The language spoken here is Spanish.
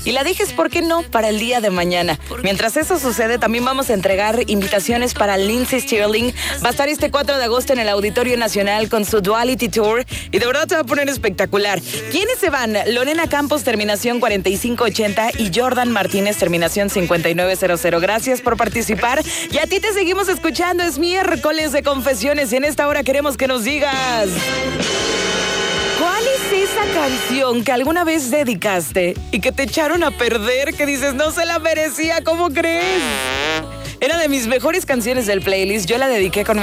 y la dejes, ¿por qué no?, para el día de mañana. Mientras eso sucede, también vamos a entregar invitaciones para Lindsey Stirling. Va a estar este 4 de agosto en el Auditorio Nacional con su Duality Tour y de verdad se va a poner espectacular. ¿Quiénes se van? Lorena Campos, terminación 4580, y Jordan Martínez, terminación 5900. Gracias por participar y a ti te seguimos escuchando. Es miércoles de confesiones y en esta hora queremos que nos digas: ¿cuál es esa canción que alguna vez dedicaste y que te echaron a perder, que dices no se la merecía? ¿Cómo crees? Era de mis mejores canciones del playlist. Yo la dediqué con